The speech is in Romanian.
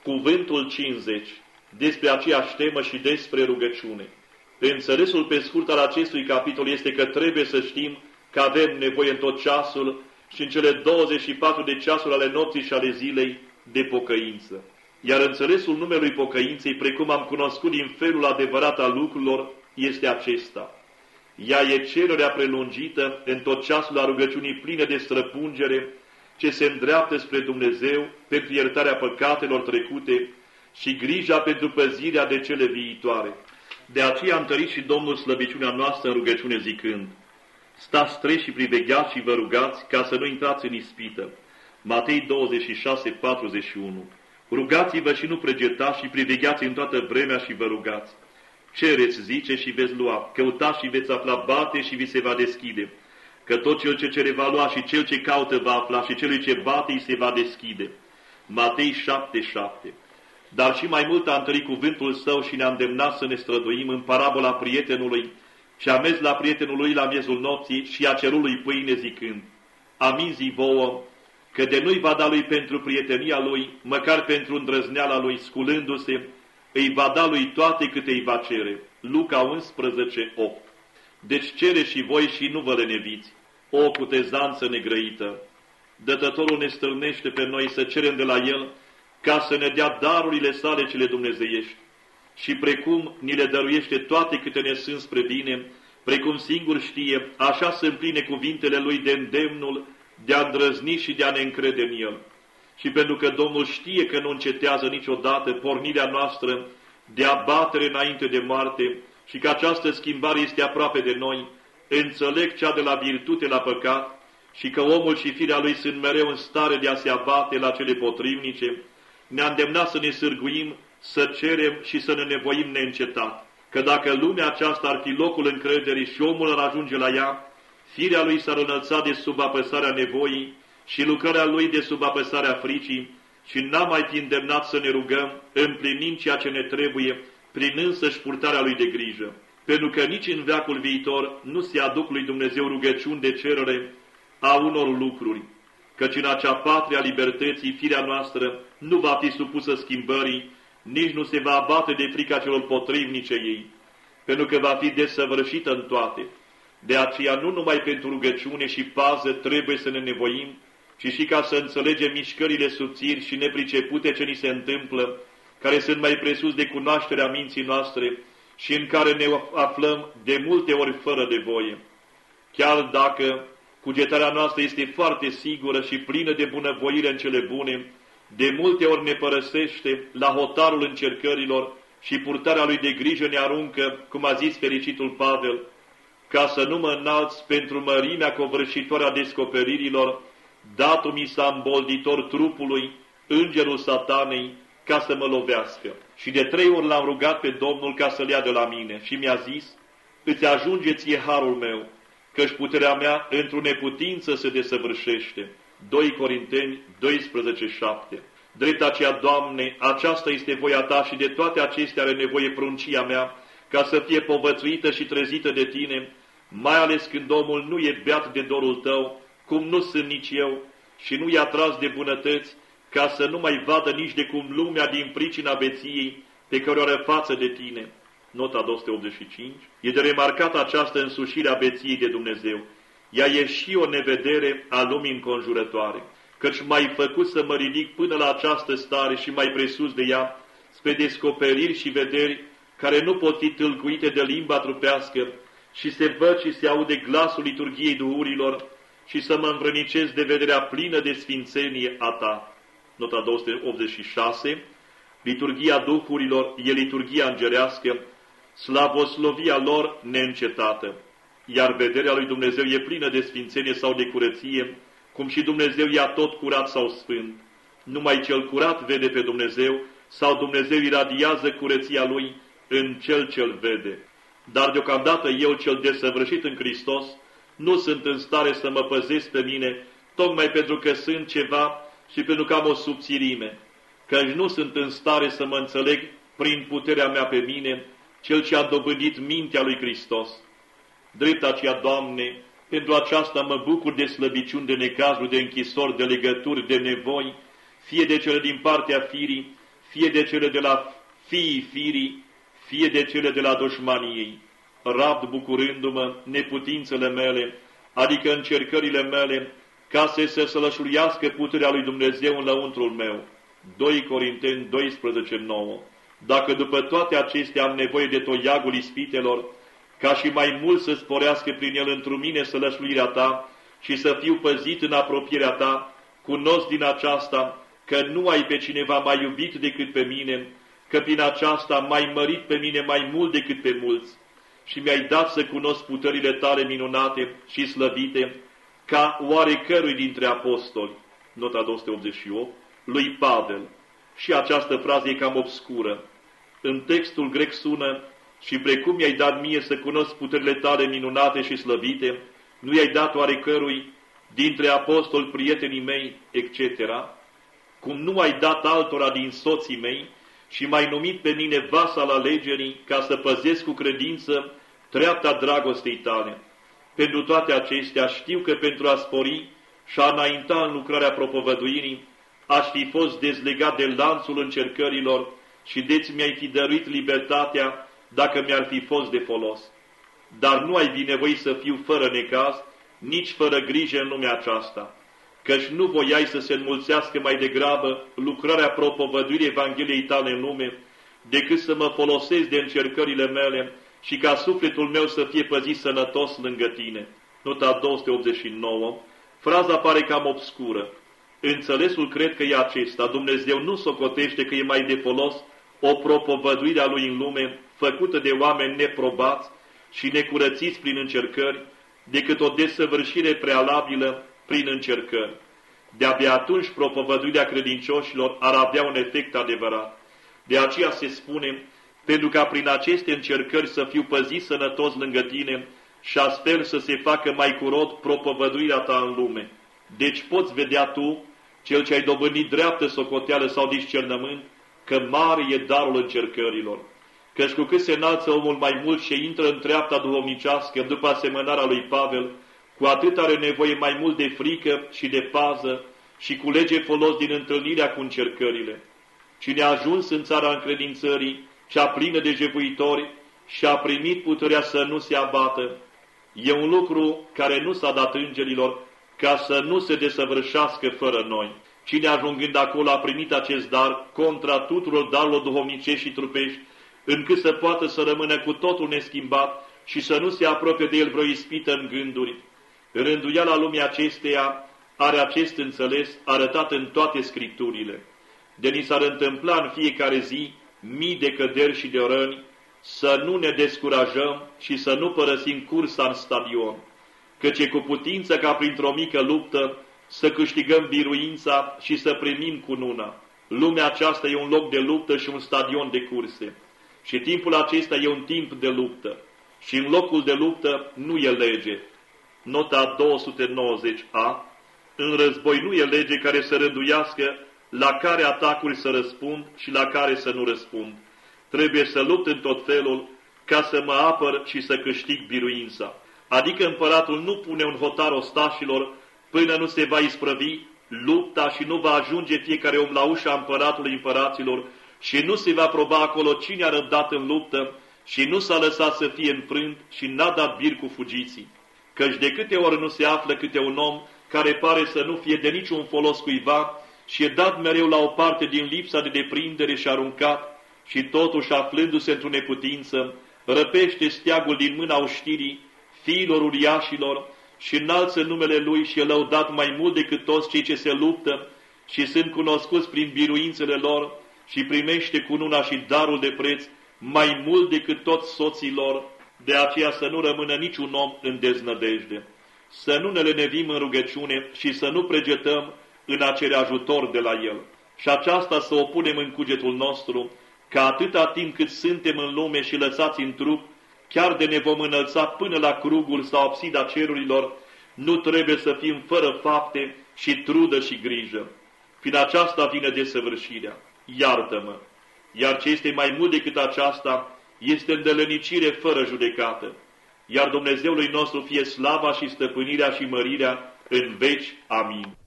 Cuvântul 50, despre aceeași temă și despre rugăciune. Înțelesul pe scurt al acestui capitol este că trebuie să știm că avem nevoie în tot ceasul și în cele 24 de ceasuri ale nopții și ale zilei de pocăință. Iar înțelesul numelui pocăinței, precum am cunoscut din felul adevărat al lucrurilor, este acesta. Ea e cererea prelungită în tot ceasul a rugăciunii pline de străpungere, ce se îndreaptă spre Dumnezeu pentru iertarea păcatelor trecute și grija pentru păzirea de cele viitoare. De aceea a întărit și Domnul slăbiciunea noastră în rugăciune zicând: stați treji și privegheați și vă rugați ca să nu intrați în ispită. Matei 26:41. Rugați-vă și nu pregetați și privegheați în toată vremea și vă rugați. Cereți, zice, și veți lua, căutați și veți afla, bate și vi se va deschide. Că tot cel ce cere va lua și cel ce caută va afla și celui ce bate îi se va deschide. Matei 7:7. Dar și mai mult a întărit cuvântul său și ne-a îndemnat să ne străduim în parabola prietenului, ce a mers la prietenul lui la miezul nopții și a cerut lui pâine zicând: amin zic vouă, că de nu-i va da lui pentru prietenia lui, măcar pentru îndrăzneala lui, sculându-se, îi va da lui toate câte îi va cere. Luca 11:8. Deci cere și voi și nu vă leneviți, o cutezanță negrăită. Dătătorul ne stârnește pe noi să cerem de la El ca să ne dea darurile sale cele dumnezeiești. Și precum ni le dăruiește toate câte ne sunt spre bine, precum singur știe, așa să împline cuvintele Lui de îndemnul de a îndrăzni și de a ne încrede în El. Și pentru că Domnul știe că nu încetează niciodată pornirea noastră de abatere înainte de moarte și că această schimbare este aproape de noi, înțeleg cea de la virtute la păcat și că omul și firea lui sunt mereu în stare de a se abate la cele potrivnice, ne-a îndemnat să ne sârguim, să cerem și să ne nevoim neîncetat. Că dacă lumea aceasta ar fi locul încrederii și omul ar ajunge la ea, firea lui s-ar înălța de sub apăsarea nevoii și lucrarea lui de sub apăsarea fricii și n-am mai fi îndemnat să ne rugăm, împlinind ceea ce ne trebuie, prin însăși purtarea lui de grijă. Pentru că nici în veacul viitor nu se aduc lui Dumnezeu rugăciuni de cerere a unor lucruri, căci în acea patrie a libertății firea noastră nu va fi supusă schimbării, nici nu se va abate de frica celor potrivnice ei, pentru că va fi desăvârșită în toate. De aceea nu numai pentru rugăciune și pază trebuie să ne nevoim, ci și ca să înțelegem mișcările subțiri și nepricepute ce ni se întâmplă, care sunt mai presus de cunoașterea minții noastre și în care ne aflăm de multe ori fără de voie. Chiar dacă cugetarea noastră este foarte sigură și plină de bunăvoire în cele bune, de multe ori ne părăsește la hotarul încercărilor și purtarea lui de grijă ne aruncă, cum a zis fericitul Pavel, ca să nu mă înalți pentru mărimea covârșitoare a descoperirilor, datul mi s-a îmbolditor trupului, îngerul satanei, ca să mă lovească. Și de 3 ori l-am rugat pe Domnul ca să-l ia de la mine și mi-a zis: îți ajunge ție harul meu, căci puterea mea într-o neputință se desăvârșește. 2 Corinteni 12:7. Drept aceea, Doamne, aceasta este voia Ta și de toate acestea are nevoie pruncia mea, ca să fie povățuită și trezită de Tine, mai ales când omul nu e beat de dorul Tău, cum nu sunt nici eu, și nu e atras de bunătăți, ca să nu mai vadă nici de cum lumea din pricina beției pe care o are față de Tine. Nota 285. E de remarcat această însușire a beției de Dumnezeu. Ea e și o nevedere a lumii înconjurătoare, căci m-ai făcut să mă ridic până la această stare și mai presus de ea, spre descoperiri și vederi care nu pot fi tâlcuite de limba trupească și se văd și se aude glasul liturghiei duhurilor și să mă învrănicesc de vederea plină de sfințenie a Ta. Nota 286. Liturghia duhurilor e liturghia îngerească, slavoslovia lor neîncetată, iar vederea lui Dumnezeu e plină de sfințenie sau de curăție, cum și Dumnezeu e tot curat sau sfânt. Numai cel curat vede pe Dumnezeu sau Dumnezeu iradiază curăția Lui în cel ce-L vede. Dar deocamdată eu, cel desăvârșit în Hristos, nu sunt în stare să mă păzesc pe mine, tocmai pentru că sunt ceva și pentru că am o subțirime, căci nu sunt în stare să mă înțeleg prin puterea mea pe mine, cel ce a dobândit mintea lui Hristos. Drept aceea, Doamne, pentru aceasta mă bucur de slăbiciuni, de necazuri, de închisori, de legături, de nevoi, fie de cele din partea firii, fie de cele de la fiii firii, fie de cele de la dușmaniei, rabd bucurându-mă neputințele mele, adică încercările mele, ca să se sălășluiască puterea lui Dumnezeu în lăuntrul meu. 2 Corinteni 12:9. Dacă după toate acestea am nevoie de toiagul ispitelor, ca și mai mult să sporească prin el într-un mine sălășluirea ta și să fiu păzit în apropierea ta, cunosc din aceasta că nu ai pe cineva mai iubit decât pe mine, că prin aceasta m-ai mărit pe mine mai mult decât pe mulți și mi-ai dat să cunosc puterile tale minunate și slăvite, ca oarecărui dintre apostoli, nota 288, lui Pavel. Și această frază e cam obscură. În textul grec sună: și precum mi-ai dat mie să cunosc puterile tale minunate și slăvite, nu i-ai dat oarecărui dintre apostoli, prietenii mei, etc., cum nu ai dat altora din soții mei și m-ai numit pe mine vas al alegerii ca să păzesc cu credință treapta dragostei tale. Pentru toate acestea știu că pentru a spori și a înainta în lucrarea propovăduirii, aș fi fost dezlegat de lanțul încercărilor și de-ți mi-ai fi dăruit libertatea dacă mi-ar fi fost de folos. Dar nu ai binevoit să fiu fără necaz, nici fără grijă în lumea aceasta, căci nu voiai să se înmulțească mai degrabă lucrarea propovăduirii Evangheliei tale în lume, decât să mă folosesc de încercările mele și ca sufletul meu să fie păzit sănătos lângă tine. Nota 289. Fraza pare cam obscură. Înțelesul cred că e acesta: Dumnezeu nu socotește că e mai de folos o propovăduire a Lui în lume, făcută de oameni neprobați și necurățiți prin încercări, decât o desăvârșire prealabilă prin încercări. De-abia atunci propovăduirea credincioșilor ar avea un efect adevărat. De aceea se spune: pentru ca prin aceste încercări să fiu păzit sănătos lângă tine și astfel să se facă mai curot propovăduirea ta în lume. Deci poți vedea tu, cel ce ai dobândit dreaptă socoteală sau discernământ, că mare e darul încercărilor. Căci cu cât se înalță omul mai mult și intră în treapta duhovnicească după asemănarea lui Pavel, cu atât are nevoie mai mult de frică și de pază și culege folos din întâlnirea cu încercările. Cine a ajuns în țara încredințării, cea plină de jefuitori, și a primit puterea să nu se abată, e un lucru care nu s-a dat îngerilor, ca să nu se desăvârșească fără noi. Cine ajungând acolo a primit acest dar, contra tuturor darurilor duhovnicești și trupești, încât să poată să rămână cu totul neschimbat și să nu se apropie de el vreo ispită în gânduri. Rânduiala lumii acesteia are acest înțeles arătat în toate Scripturile. De ni s-ar întâmpla în fiecare zi mii de căderi și de răni, să nu ne descurajăm și să nu părăsim cursa în stadion, căci e cu putință ca printr-o mică luptă să câștigăm biruința și să primim cununa. Lumea aceasta e un loc de luptă și un stadion de curse. Și timpul acesta e un timp de luptă. Și în locul de luptă nu e lege. Nota 290a. În război nu e lege care să rânduiască la care atacuri să răspund și la care să nu răspund. Trebuie să lupt în tot felul ca să mă apăr și să câștig biruința. Adică împăratul nu pune un hotar ostașilor până nu se va isprăvi lupta și nu va ajunge fiecare om la ușa împăratului împăraților și nu se va proba acolo cine a răbdat în luptă și nu s-a lăsat să fie înfrânt și n-a dat bir cu fugiții. Căci de câte ori nu se află câte un om care pare să nu fie de niciun folos cuiva și e dat mereu la o parte din lipsa de deprindere și aruncat și totuși aflându-se într-o neputință, răpește steagul din mâna oștirii fiilor uriașilor și înalță numele Lui și e lăudat mai mult decât toți cei ce se luptă și sunt cunoscuți prin biruințele lor și primește cununa și darul de preț mai mult decât toți soții lor. De aceea să nu rămână niciun om în deznădejde, să nu ne lenevim în rugăciune și să nu pregetăm în a cere ajutor de la El. Și aceasta să o punem în cugetul nostru, că atâta timp cât suntem în lume și lăsați în trup, chiar de ne vom înălța până la crugul sau absida cerurilor, nu trebuie să fim fără fapte și trudă și grijă. Prin aceasta vine desăvârșirea. Iartă-mă! Iar ce este mai mult decât aceasta, este îndeletnicire fără judecată. Iar Dumnezeului nostru fie slava și stăpânirea și mărirea în veci. Amin.